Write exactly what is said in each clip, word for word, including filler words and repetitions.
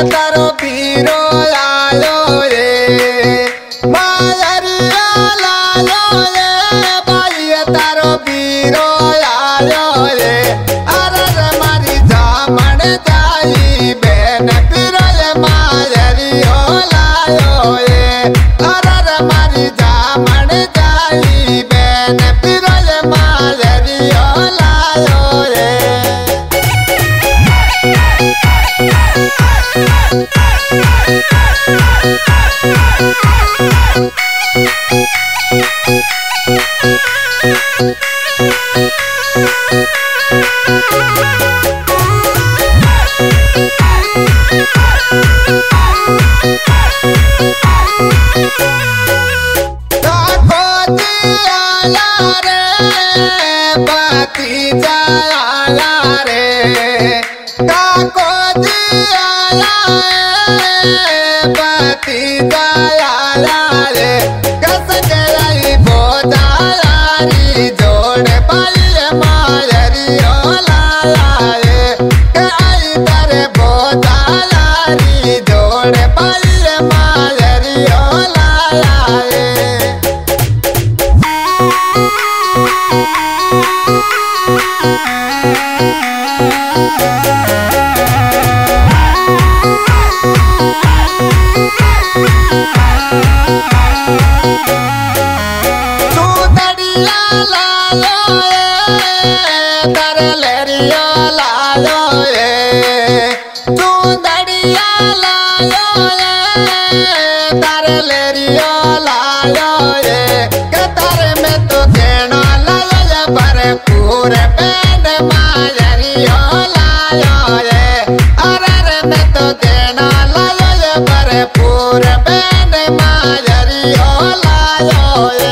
तारो पीरो आयो रे मायरिया लालो रे भाई तारो पीरो आयो रे अरे रे मारी जामण जाई बेन पीरो रे मायरियो लायो रे अरे रे मारी जामण जाई बेन पीरो रे मायरियो लायो रे बाती जाया रे काको जिया बाती जाया रे कस गई बोदारी जोड़ पाई मायरियो लाया रे कई तर बोदारी जोड़ पाई मायरियो लाया रे तरलेरियो लायो रे तू दड़िया लायो रे तरलेरियो लायो रे कतर में तो घेणो लायो पर पूरे पेट मायरियो लायो रे अरे रे में तो घेणो लायो पर पूरे पेट मायरियो लायो रे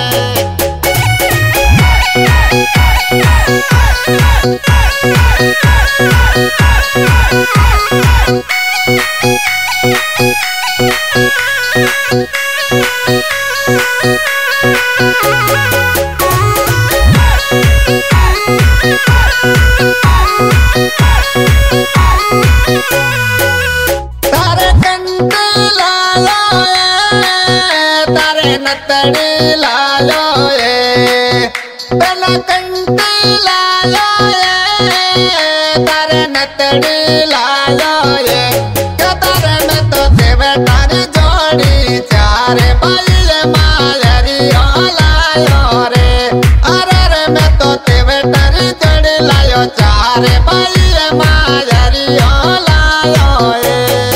तारे कंट लालो तारे नतड़ी लालो पहला कंट लालो तारे नतड़ी लालो तारे में तो देव तारी जोड़ी चार बाल मायरियो लायो रे अरे रे में तो देव तारी जोड़ी लायो चार बाल मायरियो लायो रे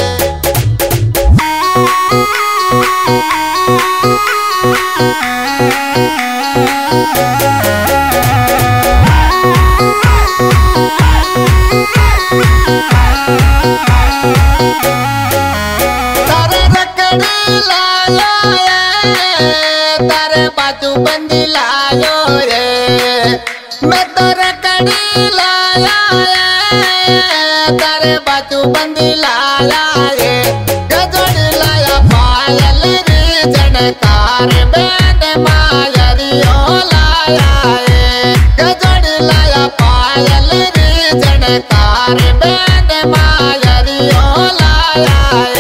तारे रकड़ी लायो तारे बाजू बंदी लायो रे मैं तो रकड़ी लाया तारे बाजू बंदी लाया रे गजोड़ी लाया पायल रे जनकार बैंड मायरियो लाया रे गजोड़ी लाया पायल रे जनकार बैंड मायरियो लाया रे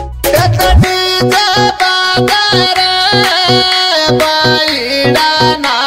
बाईड़ा ना